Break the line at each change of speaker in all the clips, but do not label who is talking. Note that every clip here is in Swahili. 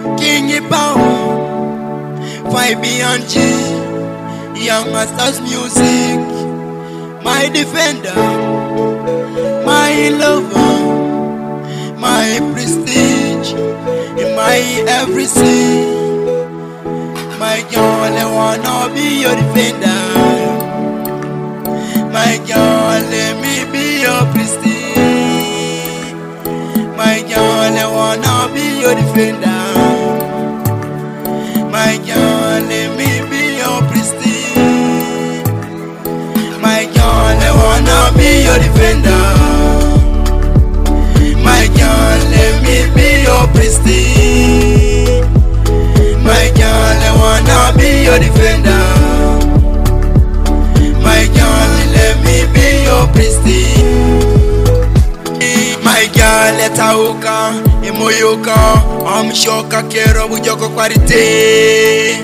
King Ipao, Five Beyond G, Young Masters Music, my defender, my lover, my prestige, my everything. My girl, I wanna be your defender. My girl, let me be your prestige. My girl, I wanna be your defender. My girl, let me be your prestige. My girl, I wanna be your defender. My girl, let me be your prestige. My girl, I wanna be your defender. My girl, let me be your prestige. My girl, let auka, emoyoka, shoka kero bujoko kwarite.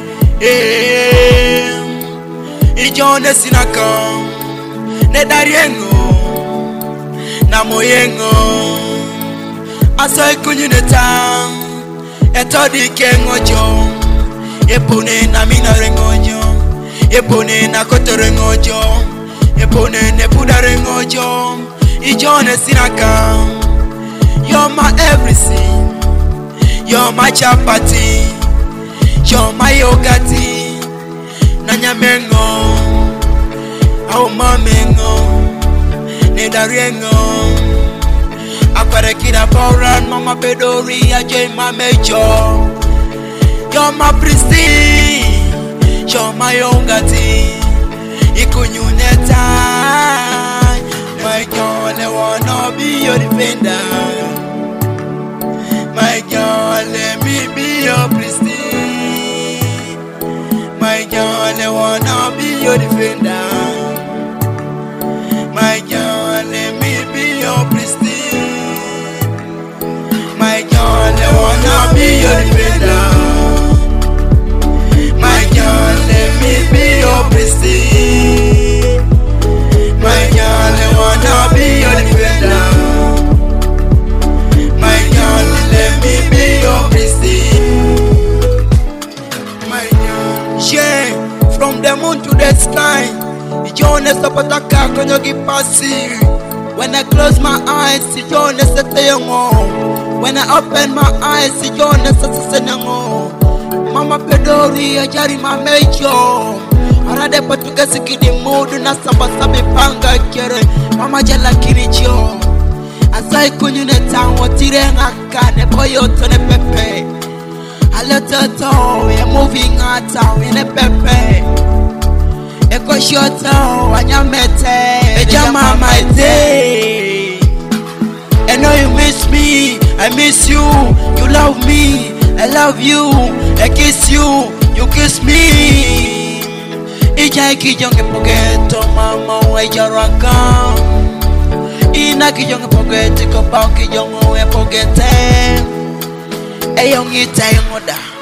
Ijone sinaka, ne dariengo, na moyengo, asoy kunyuneta, etodi kengojo, epone na mina rengojo, epone na koto rengojo, epone ne puda rengojo. Ijone sinaka, you're my everything, you're my chapati, you're my yogati, nanya mengo, au mamengo, neda rengo, akware kida pauran mama pedori aje mamejo. You're my prestige, you're my yogati, ikunyuneta. My girl, I wanna be your defender. My girl, let me be your prestige. My girl, I wanna be your defender. My girl, let me be your prestige. My girl, I wanna be your defender. My girl, let me be your prestige. My girl, I wanna be your defender. My girl, let me be your prestige. My girl, yeah, from the moon to the sky, Jonas Tapataka konyogi pasi. When I close my eyes, Jonas Tayango. When I open my eyes, Jonas Sasanango. Mama Pedori, Ajari Mamejo. Arade patuka sikidi mudu na samba sabi panga kere. Mama jala kirijo. Asai kunyuneta wotire ngakane boyoto ne pepe. Alototo ya moving ata wine pepe. Eko shoto wanyamete. Ejama my day. I know you miss me, I miss you. You love me, I love you. I kiss you, you kiss me. Ija kijonge pogeto mama we jaraka. Ina kijonge pogete ko pa kijongo we pogete. Eyongita yongoda.